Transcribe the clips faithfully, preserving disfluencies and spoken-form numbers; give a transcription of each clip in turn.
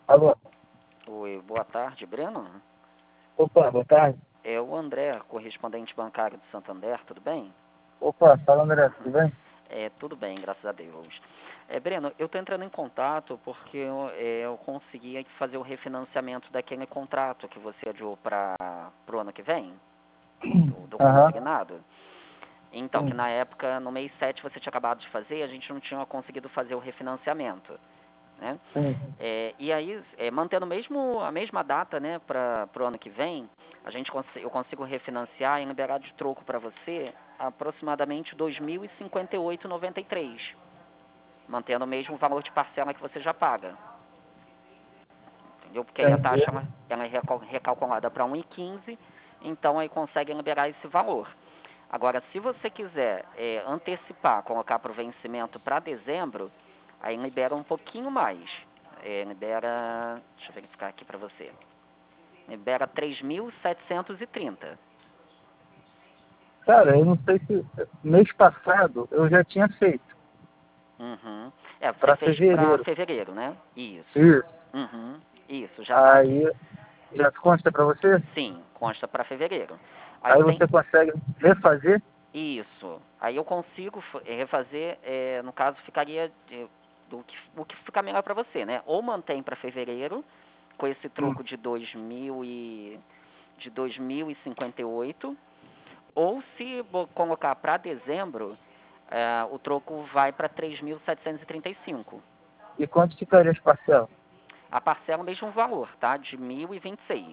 Alô? Oi, boa tarde, Breno. Opa, boa tarde. É o André, correspondente bancário do Santander, tudo bem? Opa, fala André, tudo bem? É, tudo bem, graças a Deus. É, Breno, eu estou entrando em contato porque eu, é, eu consegui fazer o refinanciamento daquele contrato que você adiou para o ano que vem, do, do Aham, consignado. Então, que sim. na época, no mês sete, você tinha acabado de fazer, a gente não tinha conseguido fazer o refinanciamento, né? Sim. É, e aí, é, mantendo mesmo a mesma data, né, para o ano que vem, a gente cons eu consigo refinanciar e liberar de troco para você aproximadamente dois mil e cinquenta e oito reais e noventa e três centavos, mantendo o mesmo valor de parcela que você já paga, entendeu? Porque aí a Entendi. taxa ela, ela é recal recalculada para um e quinze, então aí consegue liberar esse valor. Agora, se você quiser é, antecipar, colocar para o vencimento para dezembro, aí libera um pouquinho mais. É, libera, deixa eu verificar aqui para você. Libera três mil setecentos e trinta. Cara, eu não sei se mês passado eu já tinha feito Uhum. É, você para fez para fevereiro. fevereiro, né? Isso. Isso. Uhum. Isso, já está aqui. Aí já consta para você? Sim, consta para fevereiro. Aí Aí tem você consegue refazer? isso. Aí eu consigo fa- eh, refazer, é, no caso ficaria eh, do que, o que fica melhor para você, né? Ou mantém para fevereiro com esse Hum. troco de dois mil e de dois mil e cinquenta e oito, ou se bo- colocar para dezembro, eh, o troco vai para três mil setecentos e trinta e cinco. E quanto ficaria as parcelas? A parcela é o mesmo valor, tá? De mil e vinte e seis.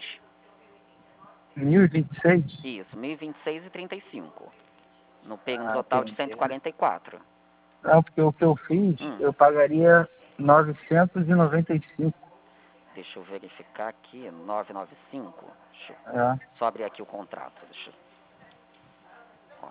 Mil e vinte e seis? Isso, mil e vinte e seis e trinta e cinco. No pe- no Ah, total de cento entendi. e quarenta e quatro. Não, porque o que eu fiz, Hum. eu pagaria novecentos e noventa e cinco. Deixa eu verificar aqui, novecentos e noventa e cinco. Deixa eu É. só abrir aqui o contrato. Deixa eu... Ó.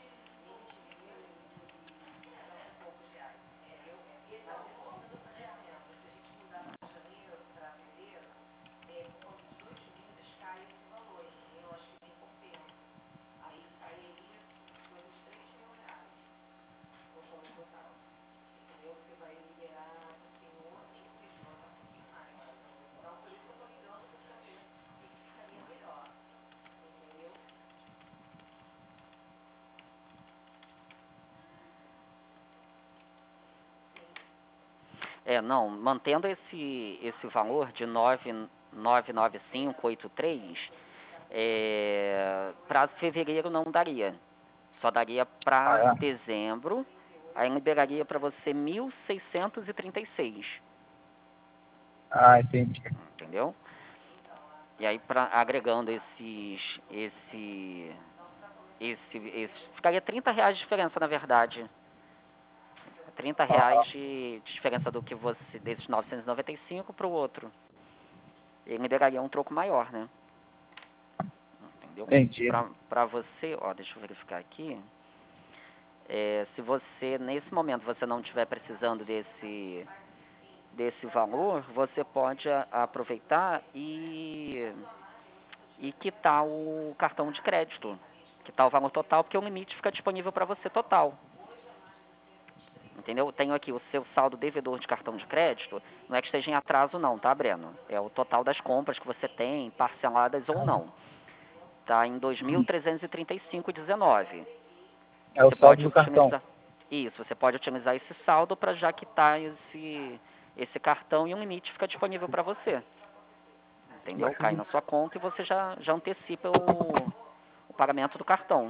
É, não, mantendo esse, esse valor de nove mil novecentos e noventa e cinco vírgula oitenta e três, é, para fevereiro não daria. Só daria Ah, para é. dezembro, aí liberaria para você mil seiscentos e trinta e seis, Ah, entendi. entendeu? E aí, pra, agregando esses, esse, esse, esse, ficaria trinta reais de diferença, na verdade. trinta Ah, reais de diferença do que você, desses novecentos e noventa e cinco para o outro. Ele me daria um troco maior, né? Entendeu? entendi. Pra, pra você, ó, deixa eu verificar aqui. É, se você, nesse momento, você não estiver precisando desse, desse valor, você pode a, aproveitar e, e quitar o cartão de crédito. Quitar o valor total, porque o limite fica disponível para você total. Entendeu? Eu tenho aqui o seu saldo devedor de cartão de crédito, não é que esteja em atraso não, tá, Breno? É o total das compras que você tem, parceladas ou não. Tá em dois mil trezentos e trinta e cinco vírgula dezenove. É o Você saldo pode do cartão. utilizar isso, você pode utilizar esse saldo para já quitar esse, esse cartão e um limite fica disponível para você. Entendeu? Cai na sua conta e você já, já antecipa o, o pagamento do cartão.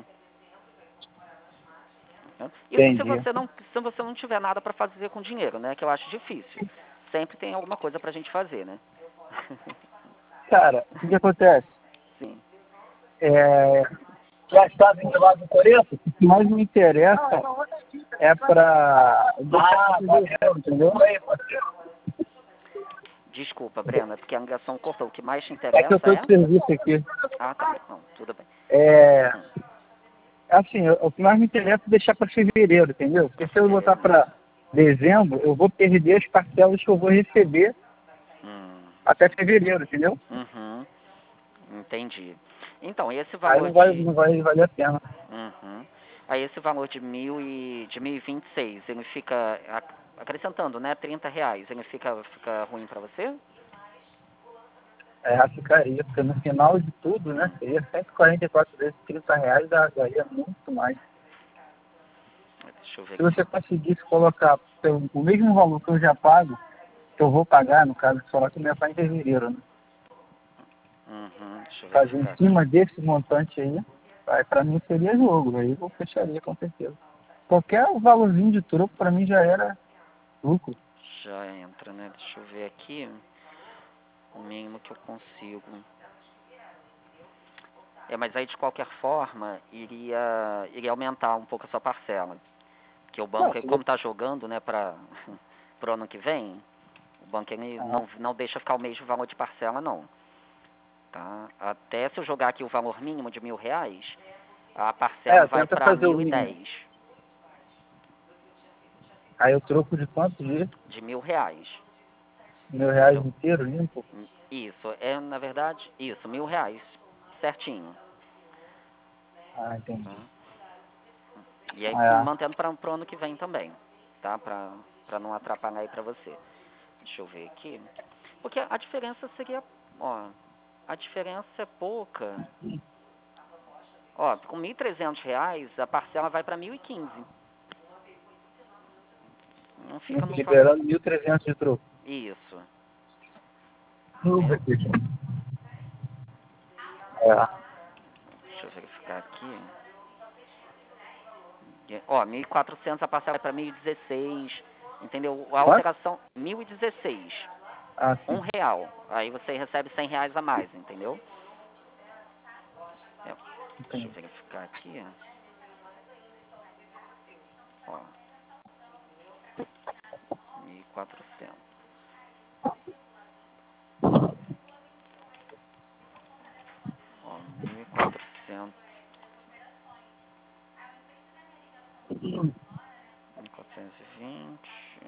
Isso se Entendi. você não, se você não tiver nada para fazer com dinheiro, né? Que eu acho difícil. Sempre tem alguma coisa pra gente fazer, né? Cara, o que, que acontece? Sim. É, já estava em lá do Coreto, o que mais me interessa é para deixar ah, entendeu? Desculpa, Breno, é porque a ligação cortou. O que mais te É que eu interessa estou é... de serviço aqui. Ah, tá. Não, tudo bem. É, Hum. assim, o que mais me interessa é deixar para fevereiro, entendeu? Porque Pra se eu botar fevereiro, né? para dezembro, eu vou perder as parcelas que eu vou receber Hum. até fevereiro, entendeu? Uhum. Entendi. Então, esse Aí valor não vai, de... não vai valer a pena. Uhum. Aí esse valor de mil e de mil e vinte e seis, ele fica ac- acrescentando, né? Trinta reais. Ele fica, fica ruim pra você? É, ficaria, porque no final de tudo, né, seria cento e quarenta e quatro vezes trinta reais, dá- daria muito mais. Deixa eu ver Se aqui. você conseguisse colocar pelo- o mesmo valor que eu já pago, que eu vou pagar, no caso, só que meu pai em fevereiro, né? Uhum, deixa eu Fazer em verificar aqui. cima desse montante aí, aí pra mim seria jogo, aí eu fecharia com certeza. Qualquer valorzinho de troco pra mim já era lucro. Já entra, né? Deixa eu ver aqui. O mínimo que eu consigo. É, mas aí de qualquer forma, iria, iria aumentar um pouco a sua parcela. Porque o Não, banco, se como você... está jogando, né, para o ano que vem, o banco ele Ah, não, não deixa ficar o mesmo valor de parcela, não. Tá? Até se eu jogar aqui o valor mínimo de mil reais, a parcela é, vai tenta para fazer o mil e mínimo. dez. Aí eu troco de quanto de De mil reais. mil reais Entendeu? inteiro, limpo? Isso, é na verdade, isso, mil reais. Certinho. Ah, entendi. Tá? E aí Ah, mantendo para o ano que vem também, tá? Para para não atrapalhar aí para você. Deixa eu ver aqui. Porque a diferença seria, ó, a diferença é pouca. Ó, com mil e trezentos reais, a parcela vai para mil e quinze. Não é. fica num valor. Liberando mil e trezentos de troco. Isso. Vamos ver aqui. É. Deixa eu verificar aqui. Ó, mil e quatrocentos a parcela vai para mil e dezesseis. Entendeu? A Quanto? alteração, mil e dezesseis. Ah, Um sim. real. Aí você recebe cem reais a mais, entendeu? É, deixa eu Entendi. verificar aqui. Ó, mil e quatrocentos. Ó, mil e quatrocentos. mil quatrocentos e vinte.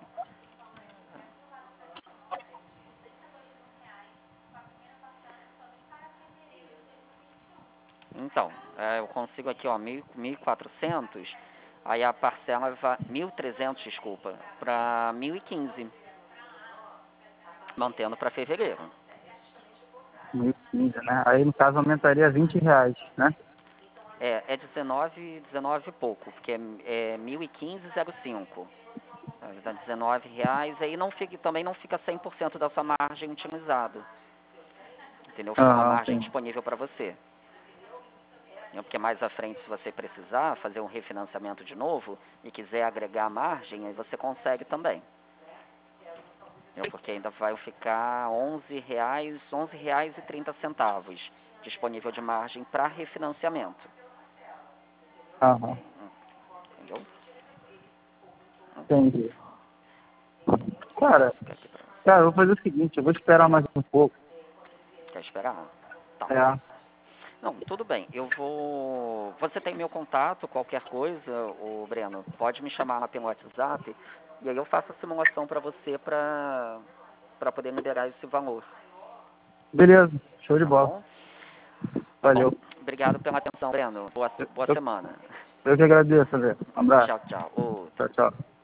Então, é, eu consigo aqui, ó, mil e quatrocentos. Aí a parcela vai, mil e trezentos, desculpa, para mil e quinze. Mantendo para fevereiro. mil e quinze, né? Aí no caso aumentaria vinte reais, né? É, é dezenove, dezenove e pouco, porque é, é mil e quinze vírgula zero cinco. Aí dá dezenove reais, aí não fica, também não fica cem por cento da sua margem utilizado. Entendeu? Fica uma Ah, margem entendi. disponível para você. Porque mais à frente, se você precisar fazer um refinanciamento de novo e quiser agregar margem, aí você consegue também. Entendeu? Porque ainda vai ficar onze reais, onze reais e trinta centavos disponível de margem para refinanciamento. Aham, Entendeu? entendi. Deixa eu Cara, verificar aqui pra você. cara, eu vou fazer o seguinte, eu vou esperar mais um pouco. Quer esperar? Tá. É. Não, tudo bem. Eu vou. Você tem meu contato, qualquer coisa, o Breno, pode me chamar lá pelo WhatsApp e aí eu faço a simulação para você para para poder liberar esse valor. Beleza, show de Tá bola. bom? Bom, Valeu. obrigado pela atenção, Breno. Boa, Eu, boa eu, semana. eu que agradeço, velho. Um abraço. Tchau, tchau. Outro. Tchau, tchau.